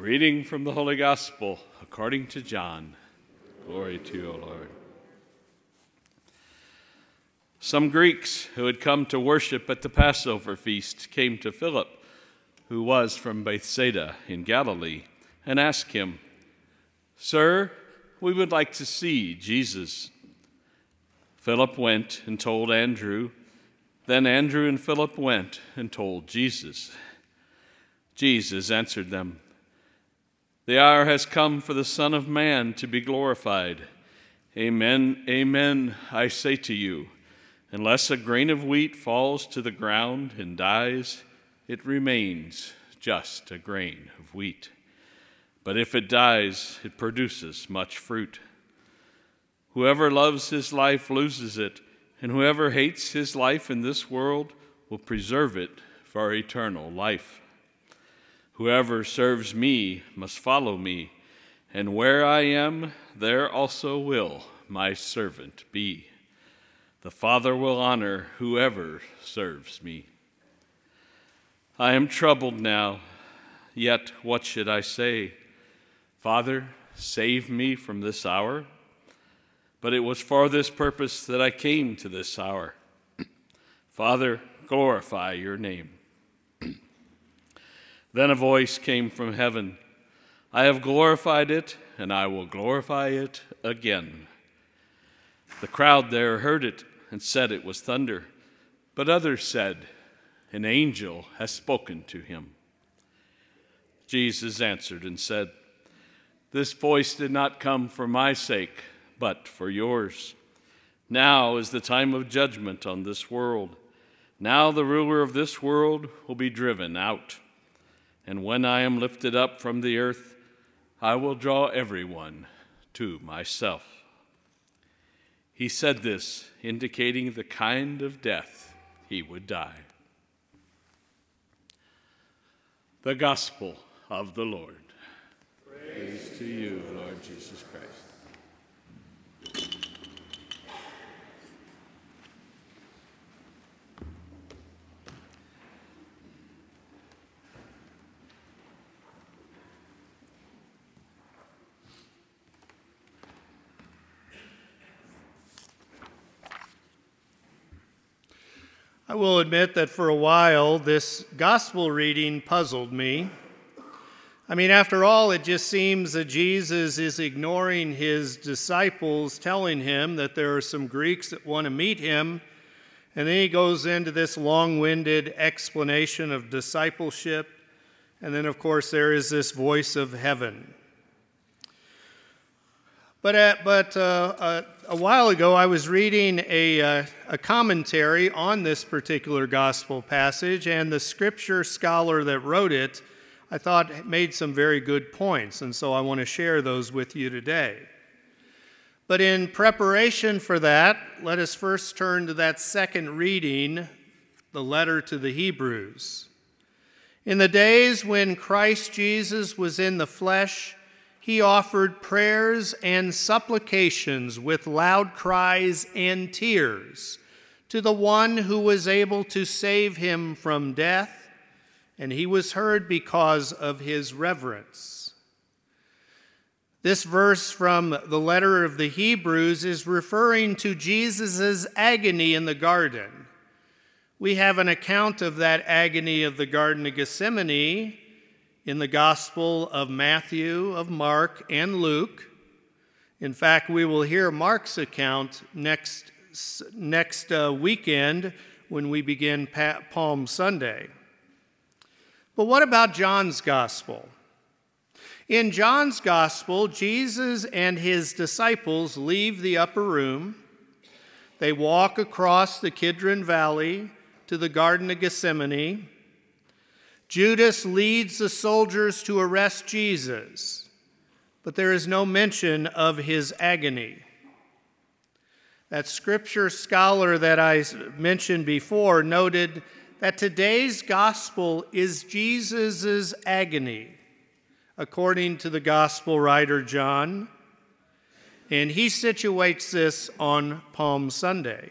reading from the Holy Gospel according to John. Glory to you, O Lord. Some Greeks who had come to worship at the Passover feast came to Philip, who was from Bethsaida in Galilee, and asked him, "Sir, we would like to see Jesus." Philip went and told Andrew. Then Andrew and Philip went and told Jesus. Jesus answered them, "The hour has come for the Son of Man to be glorified. Amen, amen, I say to you, unless a grain of wheat falls to the ground and dies, it remains just a grain of wheat. But if it dies, it produces much fruit. Whoever loves his life loses it, and whoever hates his life in this world will preserve it for eternal life. Whoever serves me must follow me, and where I am, there also will my servant be. The Father will honor whoever serves me. I am troubled now, yet what should I say? Father, save me from this hour. But it was for this purpose that I came to this hour. Father, glorify your name." Then a voice came from heaven, "I have glorified it, and I will glorify it again." The crowd there heard it and said it was thunder, but others said, "An angel has spoken to him." Jesus answered and said, "This voice did not come for my sake, but for yours. Now is the time of judgment on this world. Now the ruler of this world will be driven out. And when I am lifted up from the earth, I will draw everyone to myself." He said this, indicating the kind of death he would die. The Gospel of the Lord. Praise to you, Lord Jesus Christ. I will admit that for a while, this gospel reading puzzled me. After all, it just seems that Jesus is ignoring his disciples, telling him that there are some Greeks that want to meet him, and then he goes into this long-winded explanation of discipleship, and then, of course, there is this voice of heaven. But a while ago, I was reading a commentary on this particular gospel passage, and the scripture scholar that wrote it, I thought, made some very good points, and so I want to share those with you today. But in preparation for that, let us first turn to that second reading, the letter to the Hebrews. In the days when Christ Jesus was in the flesh, he offered prayers and supplications with loud cries and tears to the one who was able to save him from death, and he was heard because of his reverence. This verse from the letter of the Hebrews is referring to Jesus' agony in the garden. We have an account of that agony of the Garden of Gethsemane in the Gospel of Matthew, of Mark, and Luke. In fact, we will hear Mark's account next weekend when we begin Palm Sunday. But what about John's Gospel? In John's Gospel, Jesus and his disciples leave the upper room. They walk across the Kidron Valley to the Garden of Gethsemane. Judas leads the soldiers to arrest Jesus, but there is no mention of his agony. That scripture scholar that I mentioned before noted that today's gospel is Jesus' agony, according to the gospel writer John, and he situates this on Palm Sunday.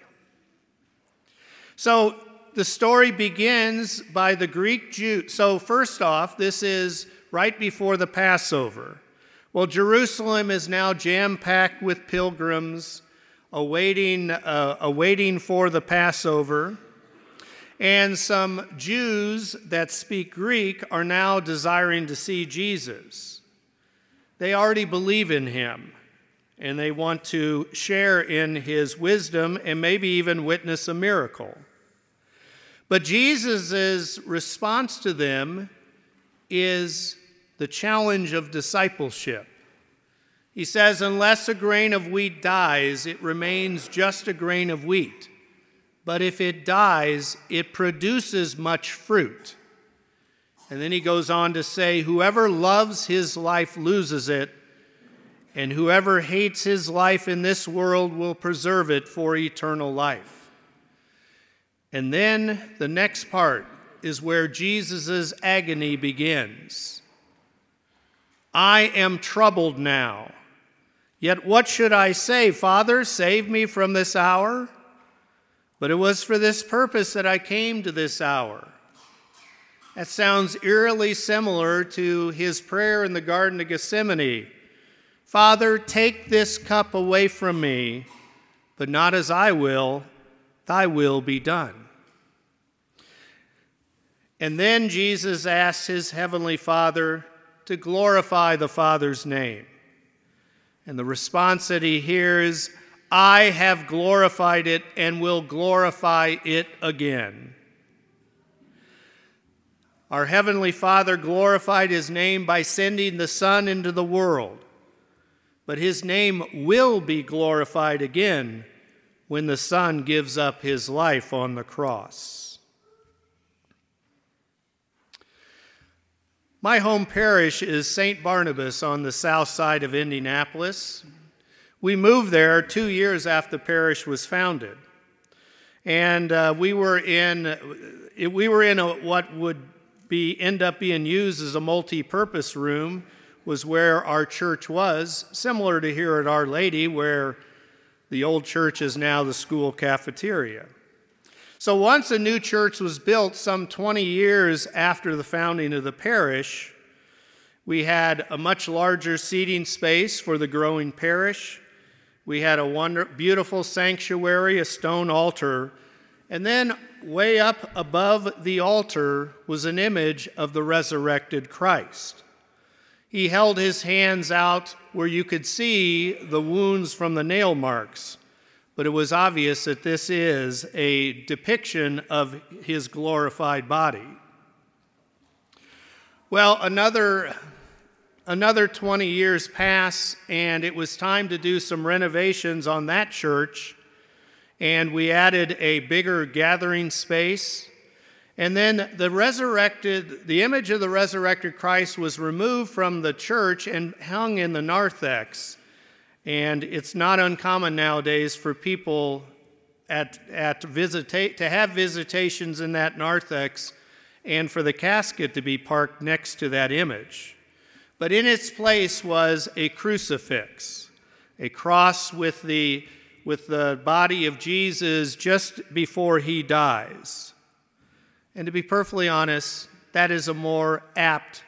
So the story begins by the Greek Jew. So first off, this is right before the Passover. Well, Jerusalem is now jam-packed with pilgrims awaiting for the Passover. And some Jews that speak Greek are now desiring to see Jesus. They already believe in him, and they want to share in his wisdom and maybe even witness a miracle. But Jesus' response to them is the challenge of discipleship. He says, unless a grain of wheat dies, it remains just a grain of wheat. But if it dies, it produces much fruit. And then he goes on to say, whoever loves his life loses it, and whoever hates his life in this world will preserve it for eternal life. And then the next part is where Jesus' agony begins. I am troubled now. Yet what should I say? Father, save me from this hour? But it was for this purpose that I came to this hour. That sounds eerily similar to his prayer in the Garden of Gethsemane. Father, take this cup away from me, but not as I will, thy will be done. And then Jesus asks his heavenly Father to glorify the Father's name. And the response that he hears, I have glorified it and will glorify it again. Our Heavenly Father glorified his name by sending the Son into the world. But his name will be glorified again when the Son gives up his life on the cross. My home parish is St. Barnabas on the south side of Indianapolis. We moved there 2 years after the parish was founded. And we were in what would end up being used as a multi-purpose room, was where our church was, similar to here at Our Lady, where the old church is now the school cafeteria. So once a new church was built, some 20 years after the founding of the parish, we had a much larger seating space for the growing parish. We had a beautiful sanctuary, a stone altar, and then way up above the altar was an image of the resurrected Christ. He held his hands out where you could see the wounds from the nail marks, but it was obvious that this is a depiction of his glorified body. Well, another 20 years pass, and it was time to do some renovations on that church, and we added a bigger gathering space. And then the image of the resurrected Christ was removed from the church and hung in the narthex. And it's not uncommon nowadays for people to have visitations in that narthex and for the casket to be parked next to that image. But in its place was a crucifix, a cross with the body of Jesus just before he dies. And to be perfectly honest, that is a more apt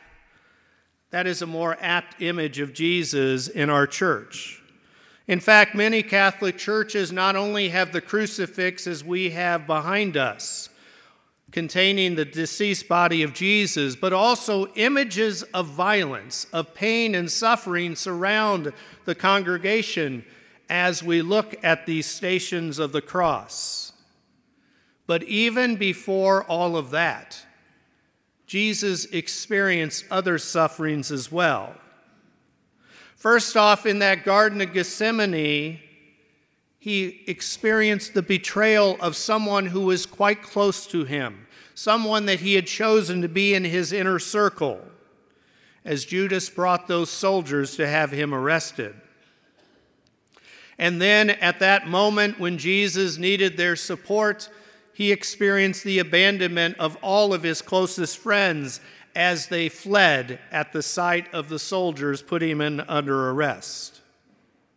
image of Jesus in our church. In fact, many Catholic churches not only have the crucifix as we have behind us, containing the deceased body of Jesus, but also images of violence, of pain and suffering surround the congregation as we look at these stations of the cross. But even before all of that, Jesus experienced other sufferings as well. First off, in that Garden of Gethsemane, he experienced the betrayal of someone who was quite close to him, someone that he had chosen to be in his inner circle, as Judas brought those soldiers to have him arrested. And then at that moment when Jesus needed their support, he experienced the abandonment of all of his closest friends as they fled at the sight of the soldiers putting him under arrest.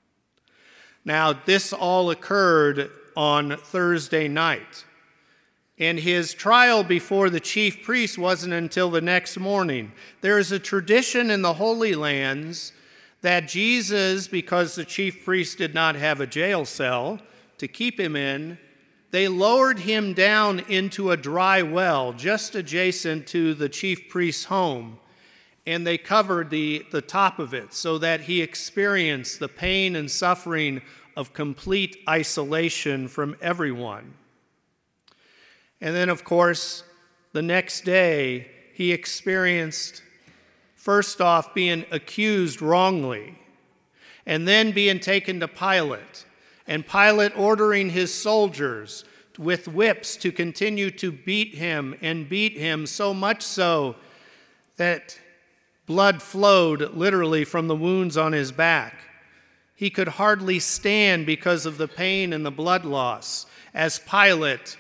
Now, this all occurred on Thursday night. And his trial before the chief priest wasn't until the next morning. There is a tradition in the Holy Lands that Jesus, because the chief priest did not have a jail cell to keep him in, they lowered him down into a dry well just adjacent to the chief priest's home, and they covered the top of it so that he experienced the pain and suffering of complete isolation from everyone. And then, of course, the next day, he experienced, first off, being accused wrongly, and then being taken to Pilate, and Pilate ordering his soldiers with whips to continue to beat him so much so that blood flowed literally from the wounds on his back. He could hardly stand because of the pain and the blood loss as Pilate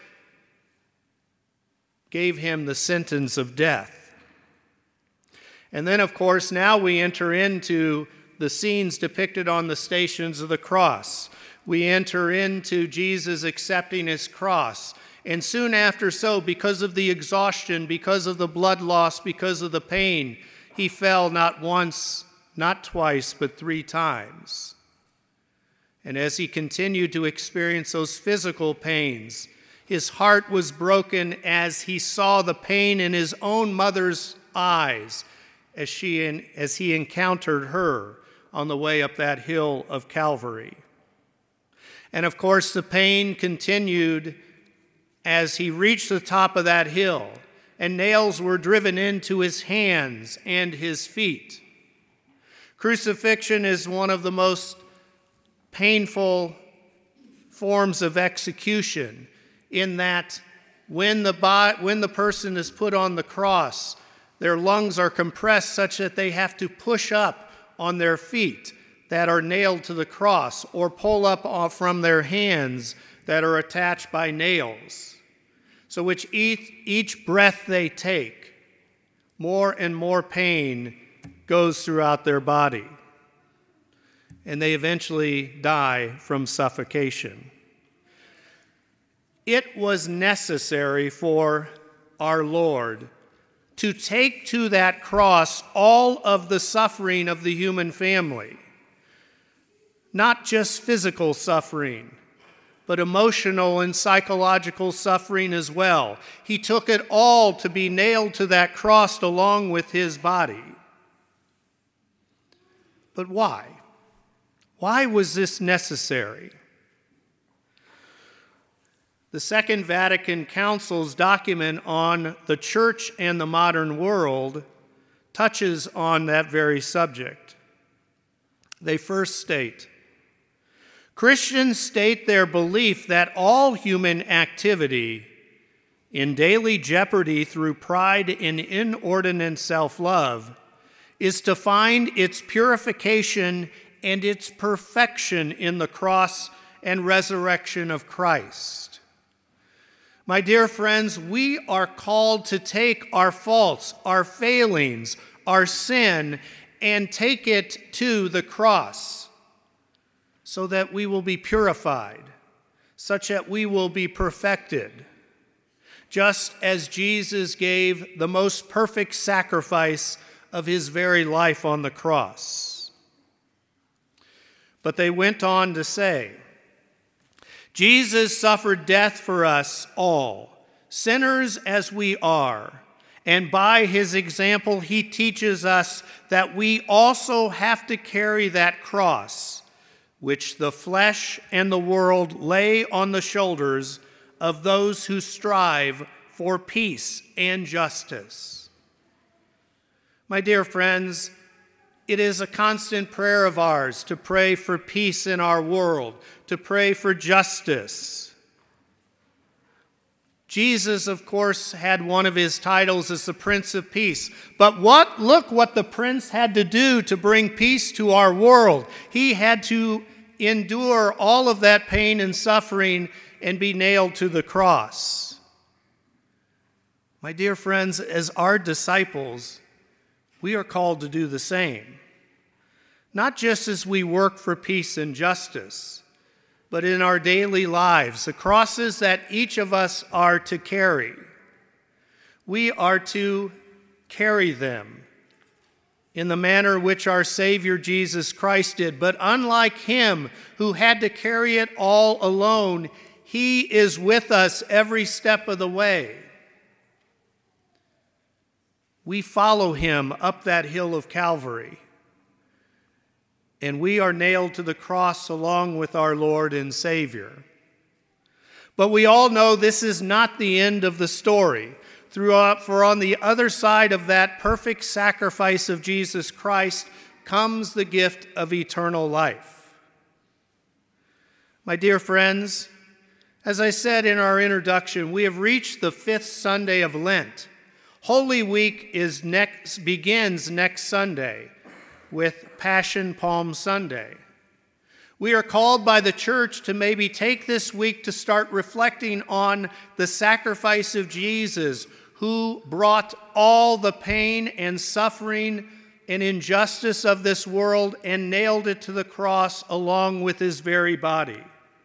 gave him the sentence of death. And then, of course, now we enter into the scenes depicted on the Stations of the Cross. We enter into Jesus accepting his cross. And soon after so, because of the exhaustion, because of the blood loss, because of the pain, he fell not once, not twice, but 3 times. And as he continued to experience those physical pains, his heart was broken as he saw the pain in his own mother's eyes as he encountered her on the way up that hill of Calvary. And of course, the pain continued as he reached the top of that hill, and nails were driven into his hands and his feet. Crucifixion is one of the most painful forms of execution, in that when the person is put on the cross, their lungs are compressed such that they have to push up on their feet that are nailed to the cross, or pull up off from their hands that are attached by nails. So which each breath they take, more and more pain goes throughout their body. And they eventually die from suffocation. It was necessary for our Lord to take to that cross all of the suffering of the human family. Not just physical suffering, but emotional and psychological suffering as well. He took it all to be nailed to that cross along with his body. But why? Why was this necessary? The Second Vatican Council's document on the church and the modern world touches on that very subject. They first state, Christians state their belief that all human activity, in daily jeopardy through pride and inordinate self-love, is to find its purification and its perfection in the cross and resurrection of Christ. My dear friends, we are called to take our faults, our failings, our sin, and take it to the cross so that we will be purified, such that we will be perfected, just as Jesus gave the most perfect sacrifice of his very life on the cross. But they went on to say, Jesus suffered death for us all, sinners as we are, and by his example he teaches us that we also have to carry that cross, which the flesh and the world lay on the shoulders of those who strive for peace and justice. My dear friends, it is a constant prayer of ours to pray for peace in our world, to pray for justice. Jesus, of course, had one of his titles as the Prince of Peace. But look what the prince had to do to bring peace to our world. He had to endure all of that pain and suffering and be nailed to the cross. My dear friends, as our disciples, we are called to do the same. Not just as we work for peace and justice, but in our daily lives, the crosses that each of us are to carry. We are to carry them in the manner which our Savior Jesus Christ did. But unlike him who had to carry it all alone, he is with us every step of the way. We follow him up that hill of Calvary, and we are nailed to the cross along with our Lord and Savior. But we all know this is not the end of the story. For on the other side of that perfect sacrifice of Jesus Christ comes the gift of eternal life. My dear friends, as I said in our introduction, we have reached the 5th Sunday of Lent. Holy Week begins next Sunday with Passion Palm Sunday. We are called by the church to maybe take this week to start reflecting on the sacrifice of Jesus, who brought all the pain and suffering and injustice of this world and nailed it to the cross along with his very body.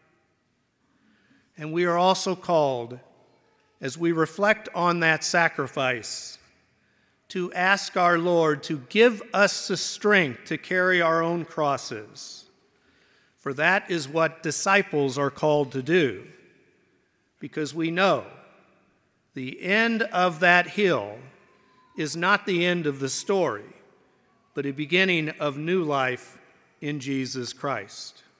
And we are also called, as we reflect on that sacrifice, to ask our Lord to give us the strength to carry our own crosses. For that is what disciples are called to do, because we know the end of that hill is not the end of the story, but a beginning of new life in Jesus Christ.